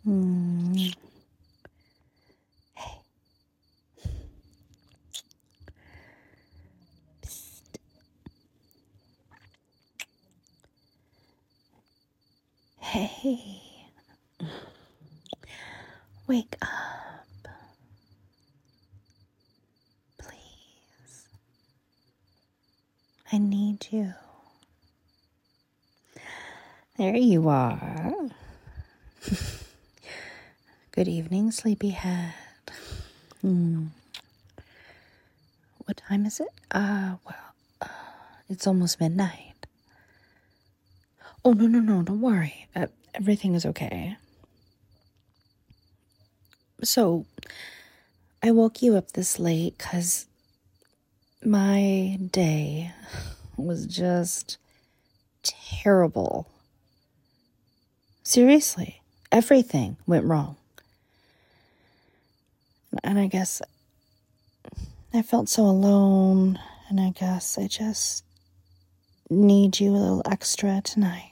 Mm. Hey. Psst. Hey. Wake up. Please. I need you. There you are. Good evening, sleepyhead. What time is it? It's almost midnight. Oh, no, don't worry. Everything is okay. So, I woke you up this late because my day was just terrible. Seriously, everything went wrong. And I guess I felt so alone, and I guess I just need you a little extra tonight.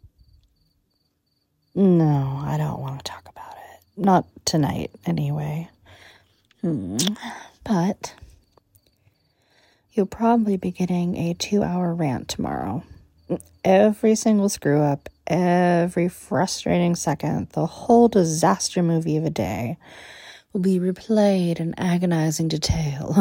No, I don't want to talk about it. Not tonight, anyway. But you'll probably be getting a 2-hour rant tomorrow. Every single screw up, every frustrating second, the whole disaster movie of a day will be replayed in agonizing detail.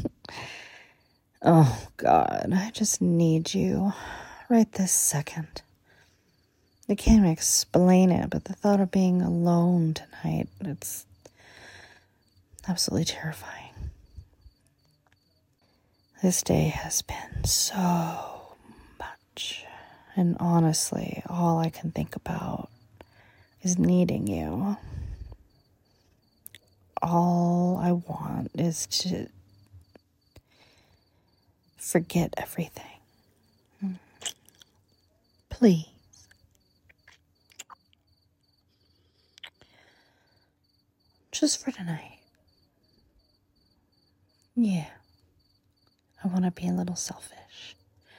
Oh, God, I just need you right this second. I can't explain it, but the thought of being alone tonight, it's absolutely terrifying. This day has been so much, and honestly, all I can think about is needing you. All I want is to forget everything. Please. Just for tonight. Yeah. I want to be a little selfish.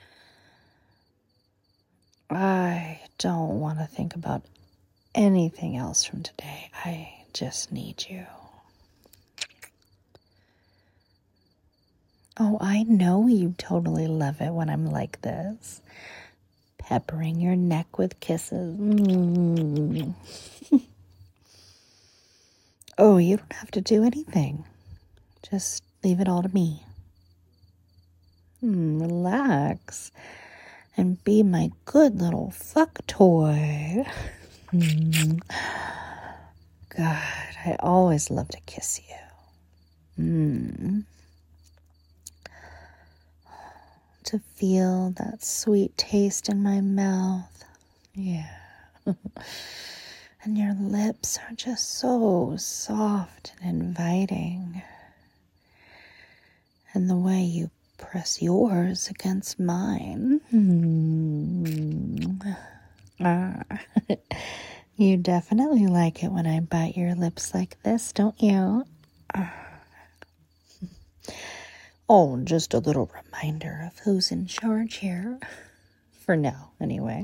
I don't want to think about anything else from today. I just need you. Oh, I know you totally love it when I'm like this. Peppering your neck with kisses. Oh, you don't have to do anything. Just leave it all to me. Relax and be my good little fuck toy. God, I always love to kiss you. To feel that sweet taste in my mouth. Yeah. And your lips are just so soft and inviting. And the way you press yours against mine. You definitely like it when I bite your lips like this, don't you? Oh, just a little reminder of who's in charge here. For now, anyway.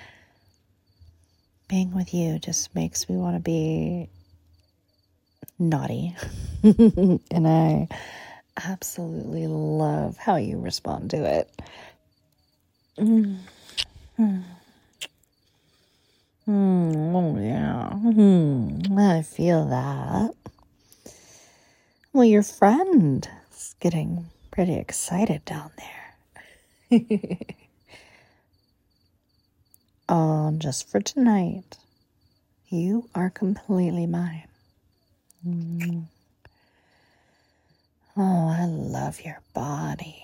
Being with you just makes me want to be naughty. And I absolutely love how you respond to it. Oh, yeah. I feel that. Well, your friend is getting pretty excited down there. Oh, just for tonight. You are completely mine. Oh, I love your body.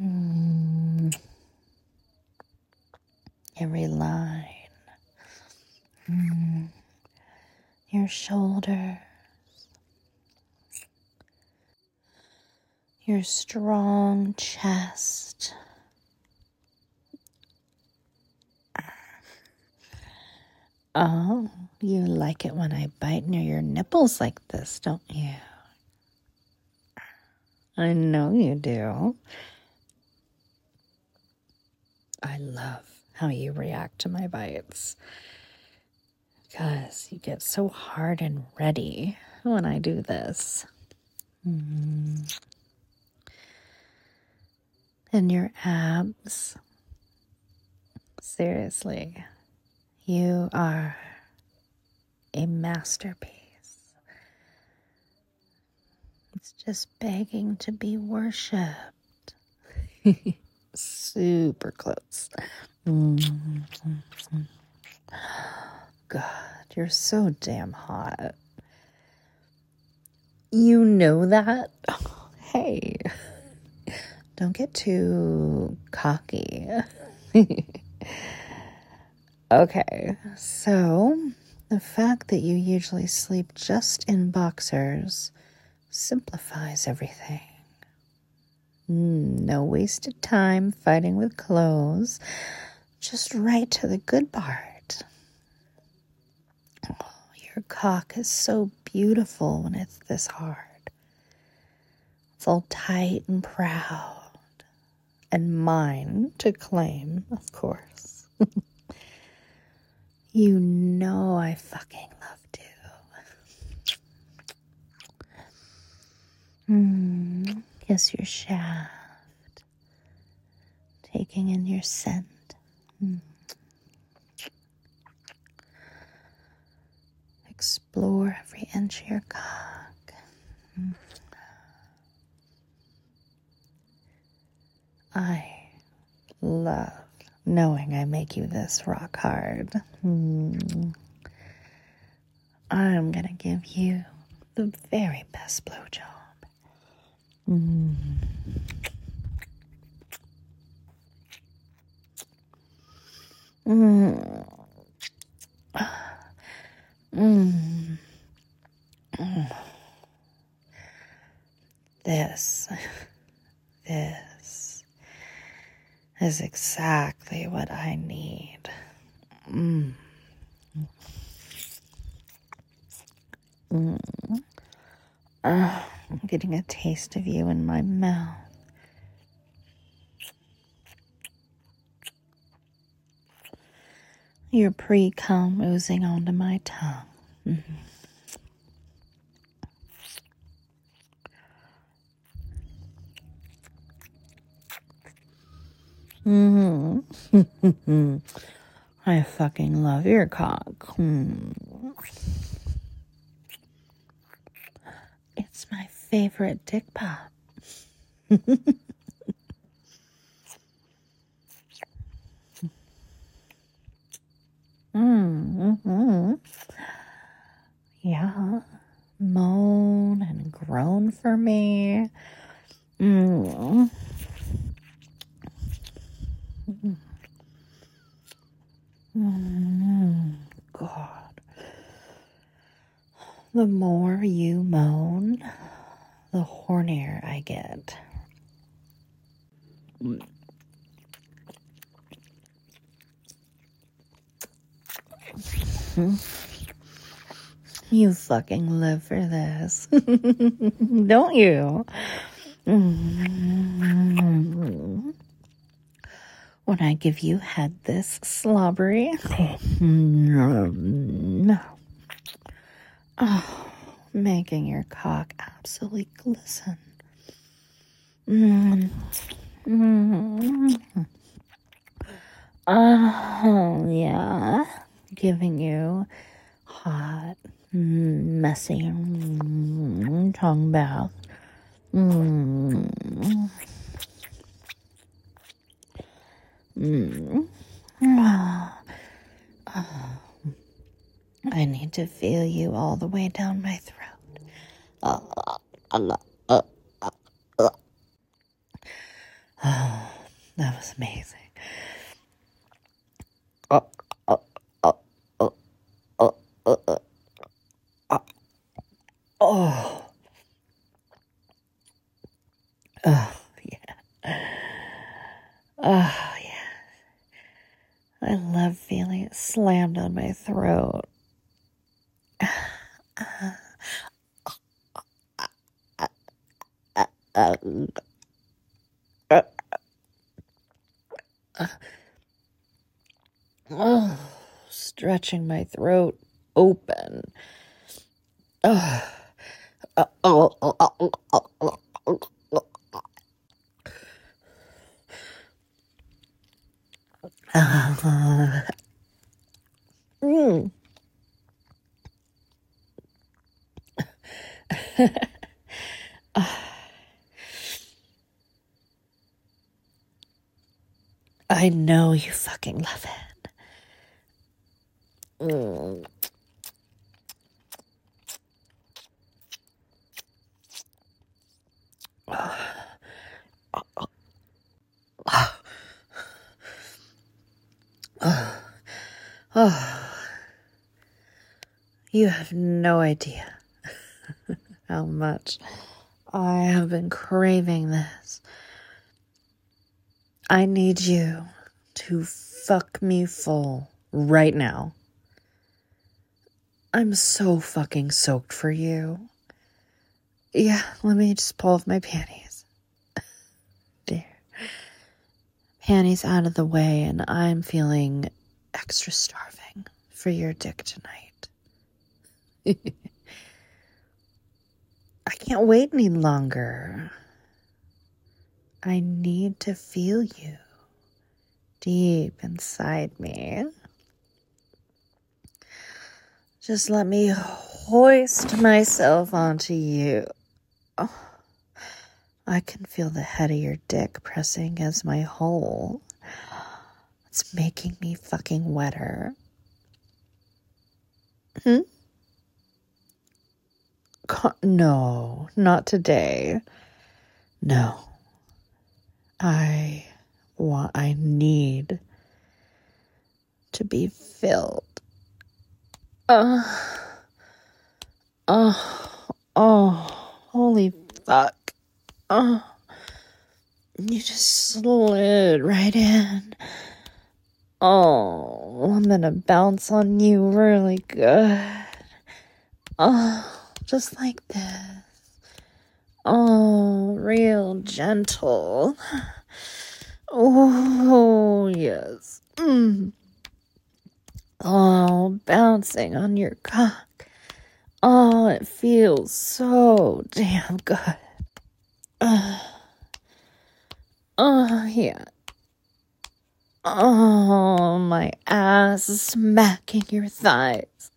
Every line. Your shoulders. Your strong chest. Oh, you like it when I bite near your nipples like this, don't you? I know you do. I love how you react to my bites. because you get so hard and ready when I do this. And your abs. Seriously, you are a masterpiece. It's just begging to be worshipped. Super close. God, you're so damn hot. You know that? Hey, don't get too cocky. Okay, so the fact that you usually sleep just in boxers simplifies everything. No wasted time fighting with clothes, just right to the good part. Oh, your cock is so beautiful when it's this hard. It's all tight and proud. And mine to claim, of course. You know I fucking loved you. Kiss your shaft. Taking in your scent. Explore every inch of your cock. I love knowing I make you this rock hard. I'm gonna give you the very best blowjob. This is exactly what I need. I'm getting a taste of you in my mouth. Your pre-cum oozing onto my tongue. I fucking love your cock. It's my favorite dick pop. Yeah. Moan and groan for me. God. The more you moan, the hornier I get. You fucking live for this. Don't you? When I give you head this slobbery. Oh, making your cock absolutely glisten. Oh, yeah. Giving you hot, messy tongue bath. I need to feel you all the way down my throat. That was amazing. Yeah. Oh, yeah. I love feeling it slammed on my throat. Stretching my throat open. I know you fucking love it. You have no idea how much I have been craving this. I need you to fuck me full right now. I'm so fucking soaked for you. Yeah, let me just pull off my panties. There. Panties out of the way, and I'm feeling extra starving for your dick tonight. I can't wait any longer. I need to feel you deep inside me. Just let me hoist myself onto you. Oh, I can feel the head of your dick pressing against my hole. It's making me fucking wetter. No, not today. No. I need to be filled. Holy fuck. You just slid right in. Oh, I'm gonna bounce on you really good. Just like this. Oh, real gentle. Oh, yes. Oh, bouncing on your cock. Oh, it feels so damn good. Yeah. Oh, my ass is smacking your thighs.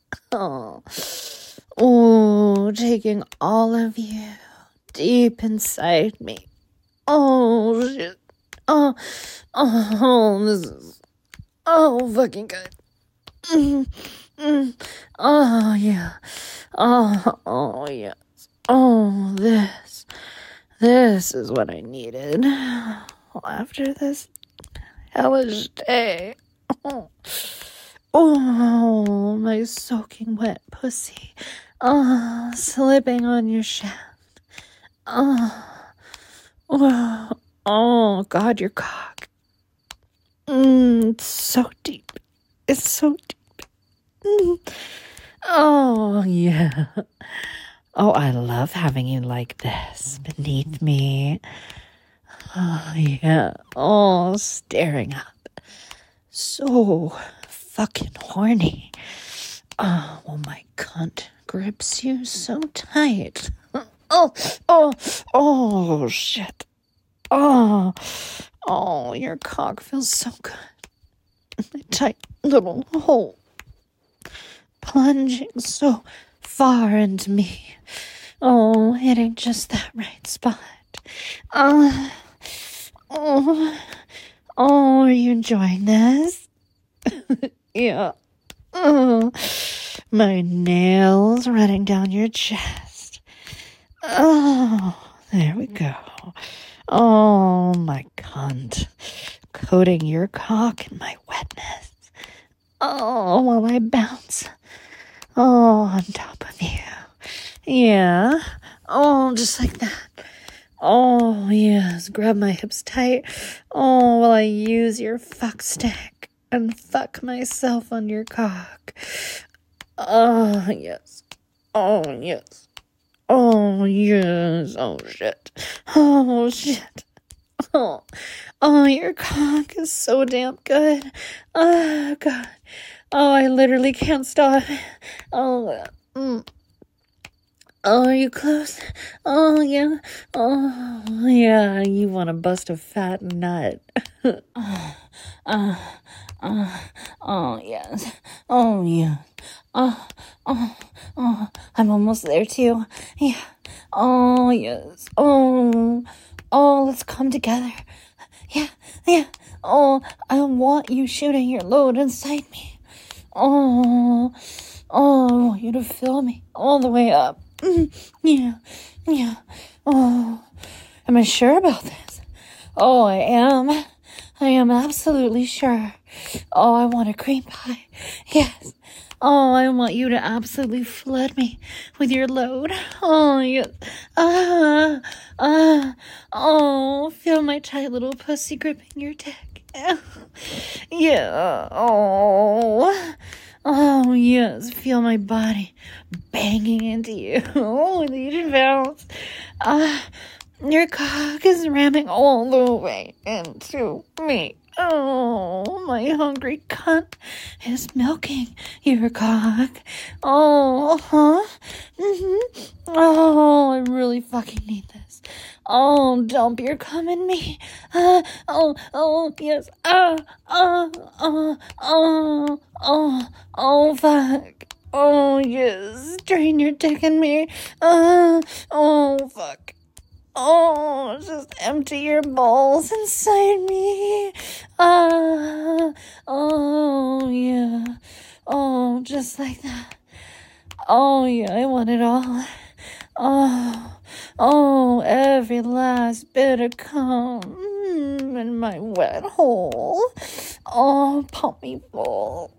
Oh, taking all of you deep inside me. Oh, shit. Oh, this is, fucking good. Oh, yeah. Oh, yes. Oh, this is what I needed after this hellish day. Oh, my soaking wet pussy. Slipping on your shaft. Oh, God, your cock. It's so deep. It's so deep. Oh, yeah. Oh, I love having you like this beneath me. Oh, yeah. Oh, staring up. So fucking horny. Oh, my cunt grips you so tight. Oh, shit. Oh, your cock feels so good. My tight little hole. Plunging so far into me. Oh, hitting just that right spot. Are you enjoying this? Yeah. My nails running down your chest. Oh, there we go. Oh, my cunt. Coating your cock in my wetness. Oh, while I bounce. Oh, on top of you. Yeah. Oh, just like that. Oh, yes. Grab my hips tight. Oh, while I use your fuck stick and fuck myself on your cock. Oh, yes. Oh, yes. Oh, yes. Oh, shit. Oh, shit. Oh, your cock is so damn good. Oh, God. Oh, I literally can't stop. Oh, oh, are you close? Oh, yeah. Oh, yeah, you want to bust a fat nut. Oh, yes. Oh, yeah. I'm almost there, too. Yeah. Oh, yes. Oh, let's come together. Yeah. Oh, I want you shooting your load inside me. Oh, I want you to fill me all the way up. Yeah. Oh, am I sure about this? Oh, I am. I am absolutely sure. Oh, I want a cream pie. Yes. Oh, I want you to absolutely flood me with your load. Oh, yes. Feel my tight little pussy gripping your dick. Yeah. Oh, yes. Feel my body banging into you. Oh, with each bounce. Your cock is ramming all the way into me. Oh, my hungry cunt is milking your cock. Oh, Oh, I really fucking need this. Oh, dump your cum in me. Yes. Fuck. Oh, yes. Drain your dick in me. Fuck. Oh, just empty your balls inside me. Yeah. Oh, just like that. Oh, yeah, I want it all. Every last bit of cum in my wet hole. Oh, pump me full.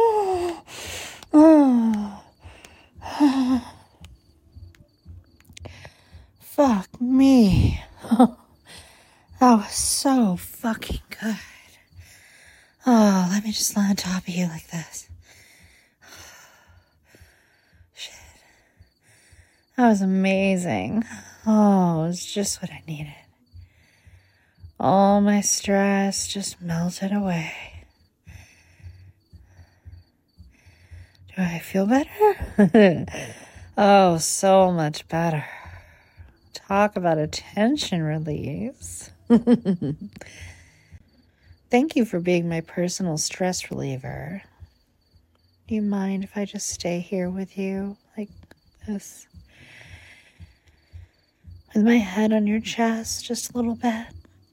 Fuck me. That was so fucking good. Oh, let me just lie on top of you like this. Shit. That was amazing. Oh, it was just what I needed. All my stress just melted away. Do I feel better? Oh, so much better. Talk about a tension release. Thank you for being my personal stress reliever. Do you mind if I just stay here with you like this? With my head on your chest just a little bit?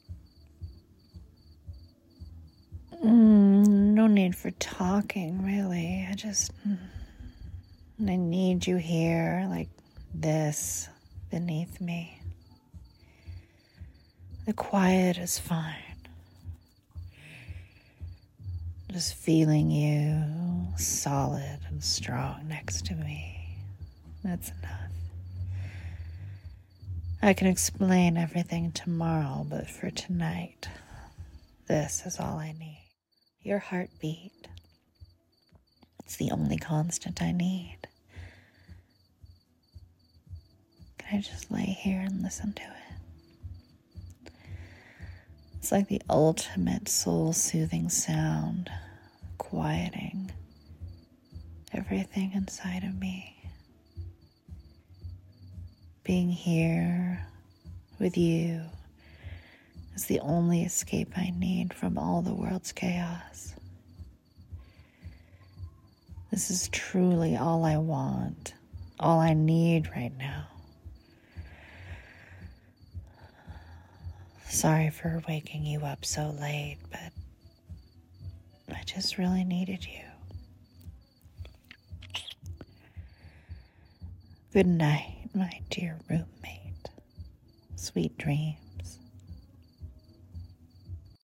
No need for talking, really. I need you here like this beneath me. The quiet is fine. Just feeling you solid and strong next to me. That's enough. I can explain everything tomorrow, but for tonight, this is all I need. Your heartbeat. It's the only constant I need. Can I just lay here and listen to it? It's like the ultimate soul-soothing sound, quieting everything inside of me. Being here with you is the only escape I need from all the world's chaos. This is truly all I want, all I need right now. Sorry for waking you up so late, but I just really needed you. Good night, my dear roommate. Sweet dreams.